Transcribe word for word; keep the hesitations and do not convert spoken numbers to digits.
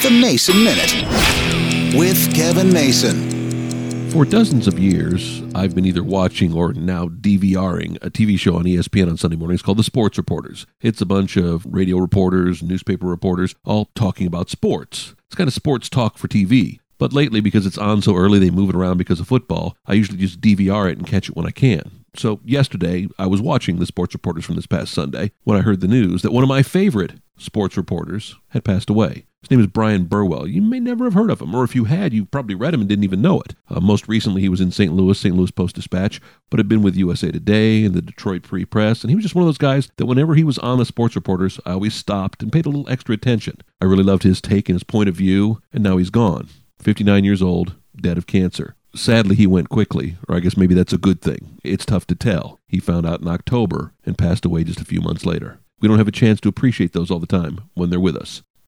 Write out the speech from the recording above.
The Mason Minute with Kevin Mason. For dozens of years, I've been either watching or now DVRing a T V show on E S P N on Sunday mornings called The Sports Reporters. It's a bunch of radio reporters, newspaper reporters, all talking about sports. It's kind of sports talk for T V. But lately, because it's on so early, they move it around because of football, I usually just D V R it and catch it when I can. So yesterday, I was watching The Sports Reporters from this past Sunday when I heard the news that one of my favorite sports reporters had passed away. His name is Brian Burwell. You may never have heard of him, or if you had, you probably read him and didn't even know it. Uh, most recently, he was in Saint Louis, Saint Louis Post-Dispatch, but had been with U S A Today and the Detroit Free Press, and he was just one of those guys that whenever he was on The Sports Reporters, I always stopped and paid a little extra attention. I really loved his take and his point of view, and now he's gone. fifty-nine years old, dead of cancer. Sadly, he went quickly, or I guess maybe that's a good thing. It's tough to tell. He found out in October and passed away just a few months later. We don't have a chance to appreciate those all the time when they're with us.